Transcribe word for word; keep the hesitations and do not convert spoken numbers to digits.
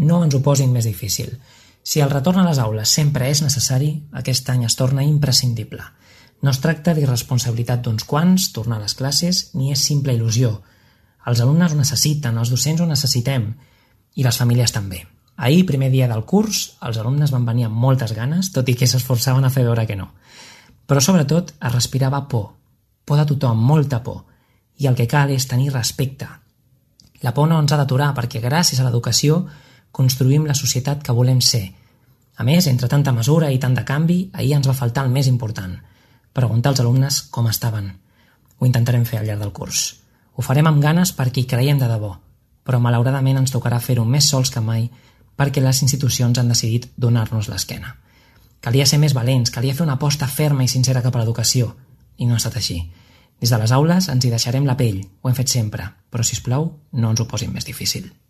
no ens ho posin més difícil. Si el retorn a les aules sempre és necessari, aquest any es torna imprescindible. No es tracta d'irresponsabilitat d'uns quants, tornar a les classes, ni és simple il·lusió. Els alumnes ho necessiten, els docents ho necessitem, i les famílies també. Ahir, primer dia del curs, els alumnes van venir amb moltes ganes, tot i que s'esforçaven a fer veure que no. Però sobretot es respirava por, por de tothom, molta por, i el que cal és tenir respecte. La por no ens ha d'aturar perquè gràcies a l'educació construïm la societat que volem ser. A més, entre tanta mesura i tant de canvi, ahir ens va faltar el més important, preguntar als alumnes com estaven. Ho intentarem fer al llarg del curs. Ho farem amb ganes perquè hi creiem de debò, però malauradament ens tocarà fer-ho més sols que mai perquè les institucions han decidit donar-nos l'esquena. Calia ser més valents, calia fer una aposta ferma i sincera cap a l'educació, i no ha estat així. Des de les aules ens hi deixarem la pell, ho hem fet sempre, però sisplau, no ens ho posin més difícil.